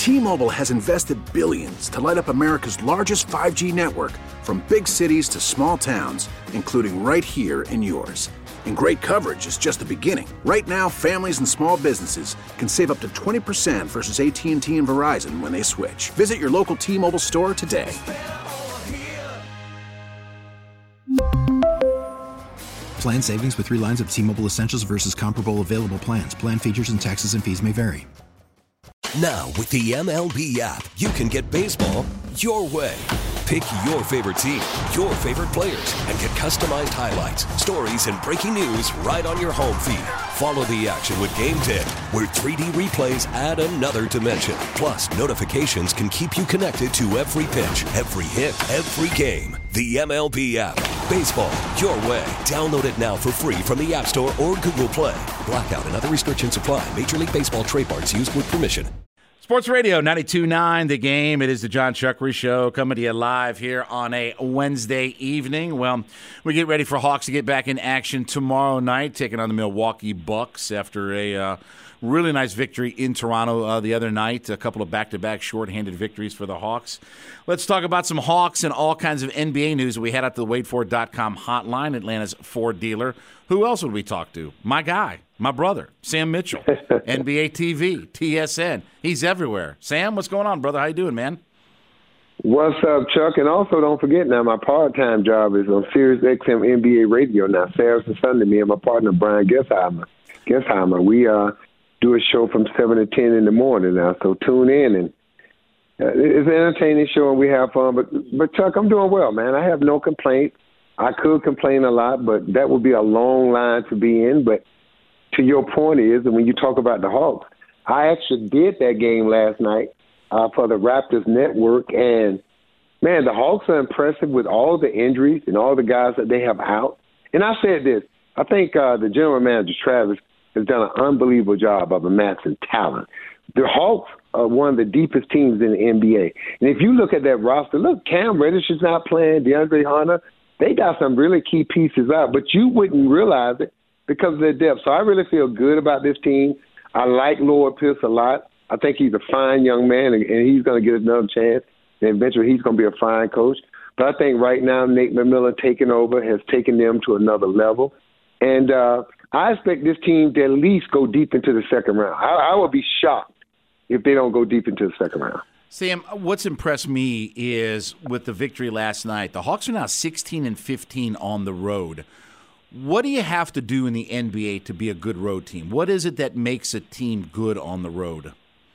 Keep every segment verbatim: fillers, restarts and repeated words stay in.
T-Mobile has invested billions to light up America's largest five G network, from big cities to small towns, including right here in yours. And great coverage is just the beginning. Right now, families and small businesses can save up to twenty percent versus A T and T and Verizon when they switch. Visit your local T-Mobile store today. Plan savings with three lines of T-Mobile Essentials versus comparable available plans. Plan features and taxes and fees may vary. Now, with the M L B app, you can get baseball your way. Pick your favorite team, your favorite players, and get customized highlights, stories, and breaking news right on your home feed. Follow the action with Game Day, where three D replays add another dimension. Plus, notifications can keep you connected to every pitch, every hit, every game. The M L B app. Baseball your way. Download it now for free from the App Store or Google Play. Blackout and other restrictions apply. Major League Baseball trademarks used with permission. Sports Radio ninety-two point nine, The Game. It is the John Chuckery Show coming to you live here on a Wednesday evening. Well, we get ready for Hawks to get back in action tomorrow night, taking on the Milwaukee Bucks after a uh, really nice victory in Toronto uh, the other night. A couple of back-to-back shorthanded victories for the Hawks. Let's talk about some Hawks and all kinds of N B A news. We head out to the Wade Ford dot com hotline, Atlanta's Ford dealer. Who else would we talk to? My guy, my brother, Sam Mitchell, N B A T V, T S N. He's everywhere. Sam, what's going on, brother? How you doing, man? What's up, Chuck? And also, don't forget now, my part-time job is on Sirius X M N B A Radio now, Saturday and Sunday. Me and my partner, Brian Gesheimer. Gesheimer. We uh, do a show from seven to ten in the morning now, so tune in. And uh, it's an entertaining show, and we have fun. But, but, Chuck, I'm doing well, man. I have no complaints. I could complain a lot, but that would be a long line to be in. But to your point is, and when you talk about the Hawks, I actually did that game last night uh, for the Raptors Network, and, man, the Hawks are impressive with all the injuries and all the guys that they have out. And I said this, I think uh, the general manager, Travis, has done an unbelievable job of amassing talent. The Hawks are one of the deepest teams in the N B A. And if you look at that roster, look, Cam Reddish is not playing, DeAndre Hunter, they got some really key pieces out, but you wouldn't realize it because of their depth. So I really feel good about this team. I like Lloyd Pierce a lot. I think he's a fine young man, and he's going to get another chance. And eventually he's going to be a fine coach. But I think right now Nate McMillan taking over has taken them to another level. And uh, I expect this team to at least go deep into the second round. I, I would be shocked if they don't go deep into the second round. Sam, what's impressed me is with the victory last night, the Hawks are now sixteen and fifteen on the road. What do you have to do in the N B A to be a good road team? What is it that makes a team good on the road?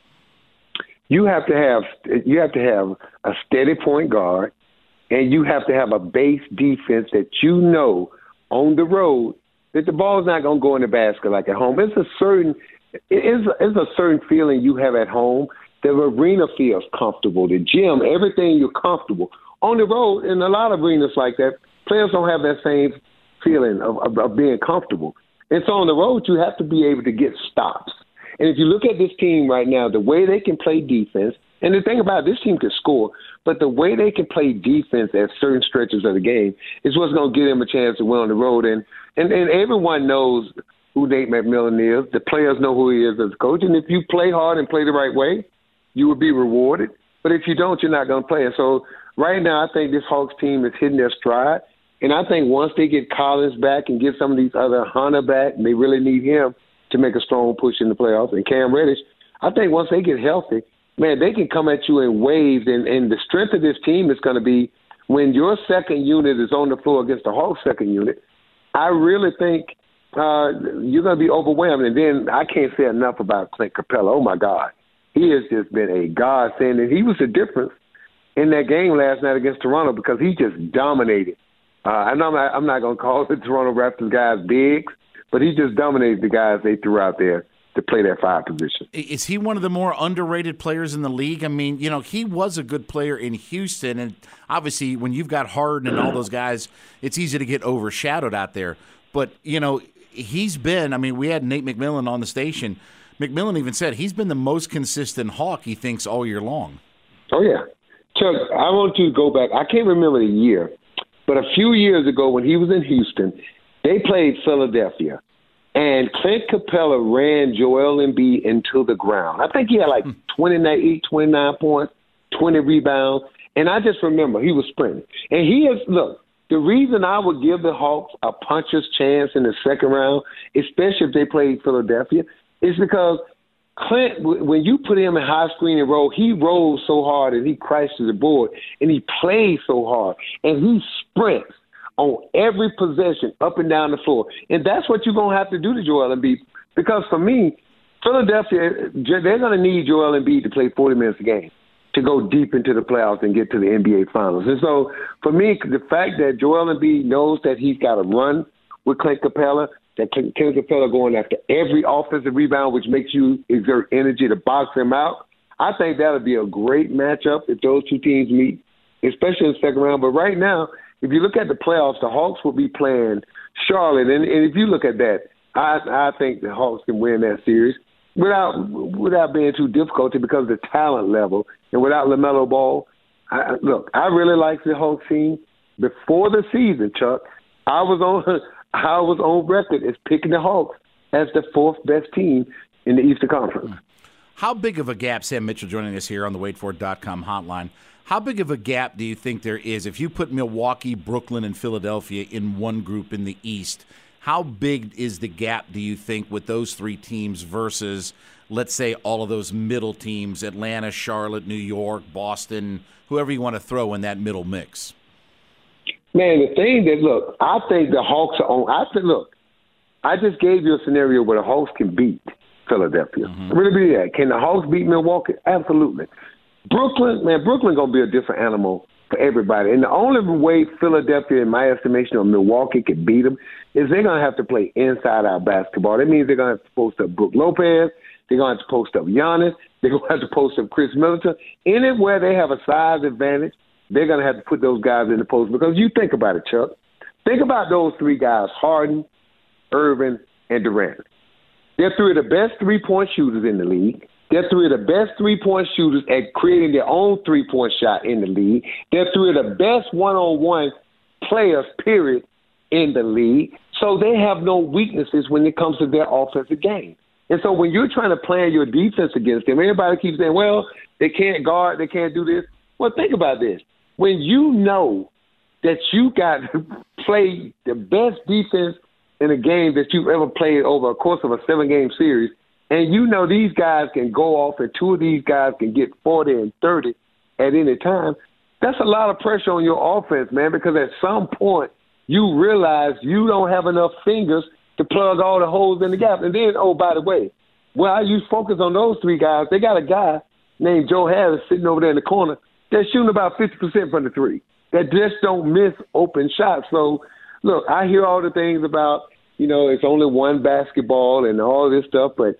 You have to have you have to have a steady point guard, and you have to have a base defense that you know on the road that the ball's not going to go in the basket like at home. It's a certain it's a, it's a certain feeling you have at home. The arena feels comfortable. The gym, everything, you're comfortable. On the road, in a lot of arenas like that, players don't have that same feeling of, of, of being comfortable. And so on the road, you have to be able to get stops. And if you look at this team right now, the way they can play defense, and the thing about it, this team can score, but the way they can play defense at certain stretches of the game is what's going to give them a chance to win on the road. And, and, and everyone knows who Nate McMillan is. The players know who he is as a coach. And if you play hard and play the right way, you will be rewarded. But if you don't, you're not going to play. And so right now, I think this Hawks team is hitting their stride. And I think once they get Collins back and get some of these other Hunter back, and they really need him to make a strong push in the playoffs, and Cam Reddish, I think once they get healthy, man, they can come at you in waves. And, and the strength of this team is going to be when your second unit is on the floor against the Hawks' second unit, I really think uh, you're going to be overwhelmed. And then I can't say enough about Clint Capella. Oh, my God. He has just been a godsend, and he was the difference in that game last night against Toronto because he just dominated. Uh, and I'm not, I'm not going to call the Toronto Raptors guys bigs, but he just dominated the guys they threw out there to play that five position. Is he one of the more underrated players in the league? I mean, you know, he was a good player in Houston, and obviously when you've got Harden and all those guys, it's easy to get overshadowed out there. But, you know, he's been – I mean, we had Nate McMillan on the station – McMillan even said he's been the most consistent Hawk, he thinks, all year long. Oh, yeah. Chuck, I want you to go back. I can't remember the year, but a few years ago when he was in Houston, they played Philadelphia. And Clint Capella ran Joel Embiid into the ground. I think he had like twenty-nine, twenty-nine points, twenty rebounds. And I just remember he was sprinting. And he is, look, the reason I would give the Hawks a puncher's chance in the second round, especially if they played Philadelphia, is because Clint, when you put him in high screen and roll, he rolls so hard and he crashes the board and he plays so hard and he sprints on every possession up and down the floor. And that's what you're going to have to do to Joel Embiid. Because for me, Philadelphia, they're going to need Joel Embiid to play forty minutes a game to go deep into the playoffs and get to the N B A Finals. And so for me, the fact that Joel Embiid knows that he's got to run with Clint Capella, that Clint Capella going after every offensive rebound, which makes you exert energy to box him out, I think that would be a great matchup if those two teams meet, especially in the second round. But right now, if you look at the playoffs, the Hawks will be playing Charlotte. And, and if you look at that, I, I think the Hawks can win that series without without being too difficult because of the talent level and without LaMelo Ball. I, look, I really like the Hawks team. Before the season, Chuck, I was on I was on record as picking the Hawks as the fourth best team in the Eastern Conference. How big of a gap, Sam Mitchell joining us here on the wait for it dot com hotline, how big of a gap do you think there is if you put Milwaukee, Brooklyn, and Philadelphia in one group in the East? How big is the gap, do you think, with those three teams versus, let's say, all of those middle teams, Atlanta, Charlotte, New York, Boston, whoever you want to throw in that middle mix? Man, the thing that, look, I think the Hawks are on. I think, look, I just gave you a scenario where the Hawks can beat Philadelphia. Mm-hmm. Really be that. Can the Hawks beat Milwaukee? Absolutely. Brooklyn, man, Brooklyn going to be a different animal for everybody. And the only way Philadelphia, in my estimation, or Milwaukee can beat them is they're going to have to play inside-out basketball. That means they're going to have to post up Brook Lopez. They're going to have to post up Giannis. They're going to have to post up Chris Middleton. Anywhere they have a size advantage, they're going to have to put those guys in the post. Because you think about it, Chuck. Think about those three guys, Harden, Irvin, and Durant. They're three of the best three-point shooters in the league. They're three of the best three-point shooters at creating their own three-point shot in the league. They're three of the best one-on-one players, period, in the league. So they have no weaknesses when it comes to their offensive game. And so when you're trying to plan your defense against them, everybody keeps saying, well, they can't guard, they can't do this. Well, think about this. When you know that you got to play the best defense in a game that you've ever played over a course of a seven-game series, and you know these guys can go off and two of these guys can get forty and thirty at any time, that's a lot of pressure on your offense, man, because at some point you realize you don't have enough fingers to plug all the holes in the gap. And then, oh, by the way, while you focus on those three guys, they got a guy named Joe Harris sitting over there in the corner that's shooting about fifty percent from the three, that just don't miss open shots. So, look, I hear all the things about, you know, it's only one basketball and all this stuff, but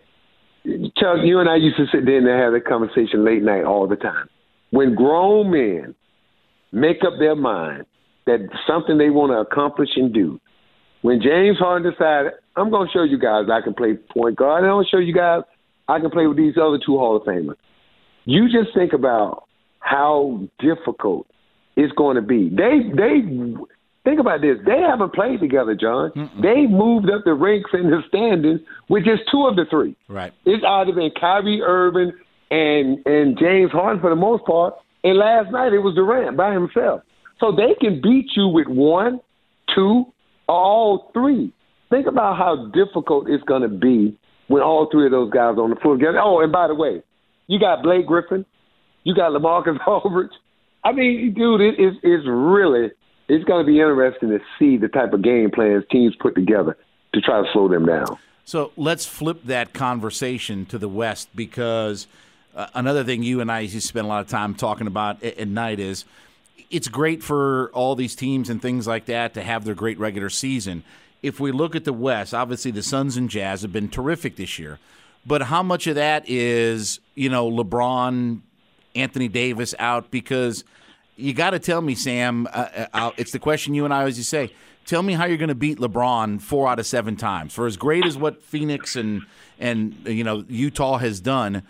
Chuck, you and I used to sit there and have that conversation late night all the time. When grown men make up their mind that something they want to accomplish and do, when James Harden decided, I'm going to show you guys I can play point guard, and I'm going to show you guys I can play with these other two Hall of Famers. You just think about how difficult it's going to be. They, they, think about this. They haven't played together, John. Mm-mm. They moved up the ranks in the standings with just two of the three. Right. It's either been Kyrie Irving and and James Harden for the most part. And last night it was Durant by himself. So they can beat you with one, two, or all three. Think about how difficult it's going to be when all three of those guys are on the floor together. Oh, and by the way, you got Blake Griffin. You got LaMarcus Aldridge. I mean, dude, it is it's really – it's going to be interesting to see the type of game plans teams put together to try to slow them down. So let's flip that conversation to the West, because uh, another thing you and I used to spend a lot of time talking about at, at night is it's great for all these teams and things like that to have their great regular season. If we look at the West, obviously the Suns and Jazz have been terrific this year. But how much of that is, you know, LeBron, Anthony Davis out? Because – you got to tell me, Sam, uh, uh, it's the question you and I always used to say, tell me how you're going to beat LeBron four out of seven times. For as great as what Phoenix and, and you know, Utah has done,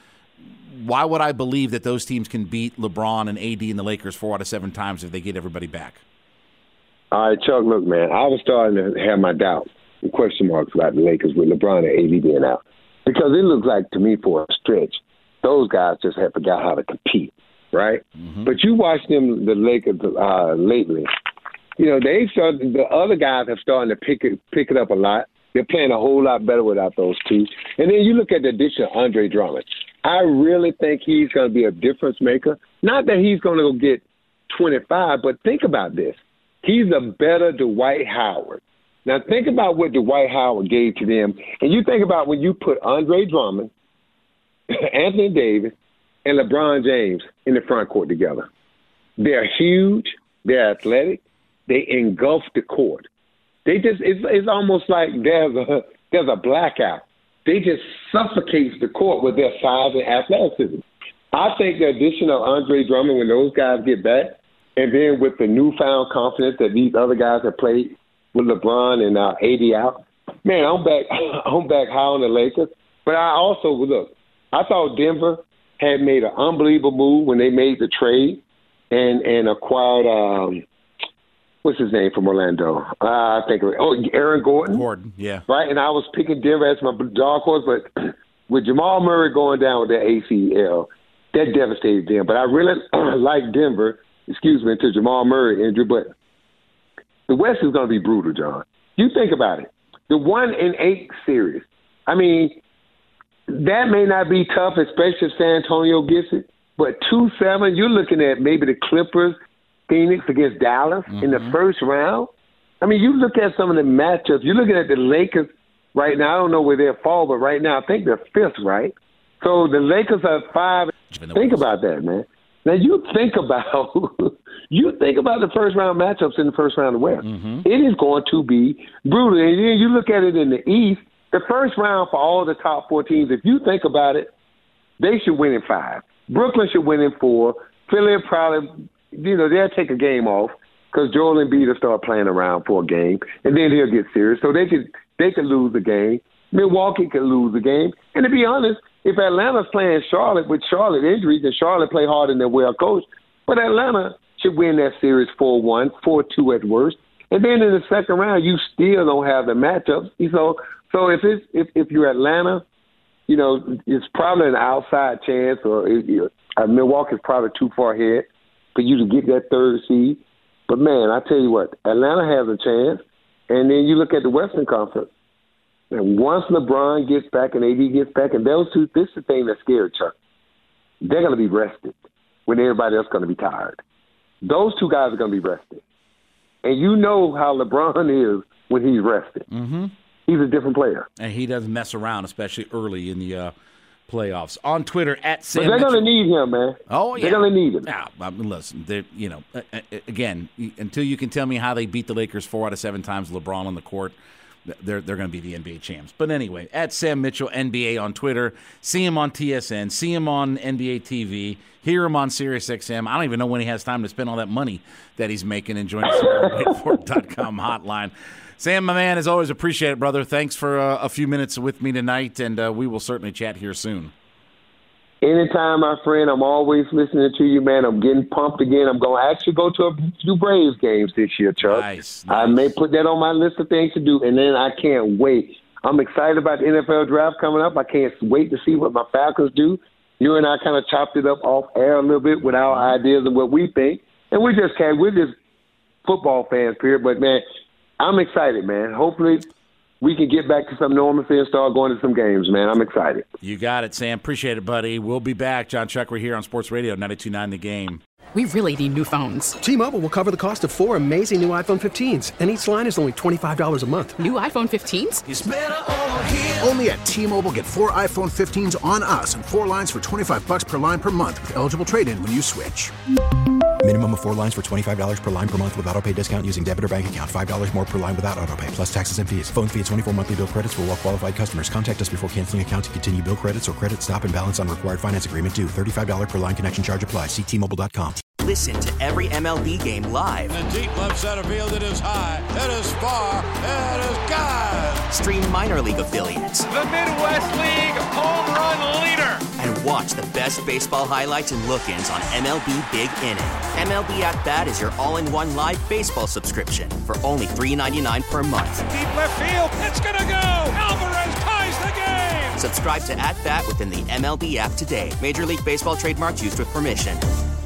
why would I believe that those teams can beat LeBron and A D and the Lakers four out of seven times if they get everybody back? All right, Chuck, look, man, I was starting to have my doubts. question marks about the Lakers with LeBron and A D being out. Because it looks like, to me, for a stretch, those guys just have forgot how to compete, right? Mm-hmm. But you watch them, the Lakers, uh, lately, you know, they started, the other guys have started to pick it, pick it up a lot. They're playing a whole lot better without those two. And then you look at the addition of Andre Drummond. I really think he's going to be a difference maker. Not that he's going to go get twenty-five, but think about this. He's a better Dwight Howard. Now, think about what Dwight Howard gave to them. And you think about when you put Andre Drummond, Anthony Davis, and LeBron James in the front court together. They're huge. They're athletic. They engulf the court. They just it's, it's almost like there's a there's a blackout. They just suffocate the court with their size and athleticism. I think the addition of Andre Drummond, when those guys get back, and then with the newfound confidence that these other guys have played with LeBron and uh, A D out, man, I'm back. I'm back high on the Lakers. But I also look. I thought Denver had made an unbelievable move when they made the trade and and acquired. Um, What's his name from Orlando? Uh, I think of it. Oh, Aaron Gordon. Gordon, yeah. Right, and I was picking Denver as my dark horse, but with Jamal Murray going down with that A C L, that devastated them. But I really like Denver, excuse me, until Jamal Murray injury. But the West is going to be brutal, John. You think about it. The one in eight series. I mean, that may not be tough, especially if San Antonio gets it. But two seven, you're looking at maybe the Clippers, Phoenix against Dallas mm-hmm. in the first round. I mean, you look at some of the matchups. You're looking at the Lakers right now. I don't know where they'll fall, but right now I think they're fifth, right? So the Lakers are five. Think about that, man. Now you think about you think about the first round matchups in the first round of the West. Mm-hmm. It is going to be brutal. And then you look at it in the East. The first round for all the top four teams. If you think about it, they should win in five. Brooklyn should win in four. Philly probably. You know, they'll take a game off because Joel Embiid will start playing around for a game, and then he'll get serious. So they could they could lose the game. Milwaukee could lose the game. And to be honest, if Atlanta's playing Charlotte with Charlotte injuries, and Charlotte play hard and they're well coached, but Atlanta should win that series four one, four two at worst. And then in the second round, you still don't have the matchups. So so if it's if, if you're Atlanta, you know, it's probably an outside chance, or it, you know, Milwaukee's probably too far ahead for you to get that third seed. But, man, I tell you what, Atlanta has a chance. And then you look at the Western Conference. And once LeBron gets back and A D gets back, and those two, this is the thing that scared Chuck. They're going to be rested when everybody else is going to be tired. Those two guys are going to be rested. And you know how LeBron is when he's rested. Mm-hmm. He's a different player. And he doesn't mess around, especially early in the uh, playoffs. On Twitter, at Sam. But they're going to need him, man. Oh, yeah. They're going to need him. Yeah, I mean, listen, you know, again, until you can tell me how they beat the Lakers four out of seven times, LeBron on the court, they're they're going to be the N B A champs. But anyway, at Sam Mitchell, N B A on Twitter. See him on T S N. See him on N B A T V. Hear him on Sirius X M. I don't even know when he has time to spend all that money that he's making and joining the wait for it dot com hotline. Sam, my man, as always, appreciate it, brother. Thanks for uh, a few minutes with me tonight, and uh, we will certainly chat here soon. Anytime, my friend. I'm always listening to you, man. I'm getting pumped again. I'm going to actually go to a few Braves games this year, Chuck. Nice, nice. I may put that on my list of things to do, and then I can't wait. I'm excited about the N F L draft coming up. I can't wait to see what my Falcons do. You and I kind of chopped it up off air a little bit with our ideas and what we think, and we just can't. We're just football fans, period. But, man, I'm excited, man. Hopefully we can get back to some normalcy and start going to some games, man. I'm excited. You got it, Sam. Appreciate it, buddy. We'll be back. John Chuck, we're here on Sports Radio ninety-two point nine The Game. We really need new phones. T-Mobile will cover the cost of four amazing new iPhone fifteens, and each line is only twenty-five dollars a month. New iPhone fifteens? It's better over here. Only at T-Mobile, get four iPhone fifteens on us and four lines for twenty-five bucks per line per month with eligible trade-in when you switch. Minimum of four lines for twenty-five dollars per line per month with autopay discount using debit or bank account. five dollars more per line without autopay, plus taxes and fees. Phone fee at twenty-four monthly bill credits for well-qualified customers. Contact us before canceling account to continue bill credits or credit stop and balance on required finance agreement due. thirty-five dollars per line connection charge applies. See T Mobile dot com. Listen to every M L B game live. In the deep left center field, it is high, it is far, it is gone. Stream minor league affiliates. The Midwest League home run leader. And watch Watch the best baseball highlights and look-ins on M L B Big Inning. M L B At Bat is your all-in-one live baseball subscription for only three dollars and ninety-nine cents per month. Deep left field. It's going to go. Alvarez ties the game. Subscribe to At Bat within the M L B app today. Major League Baseball trademarks used with permission.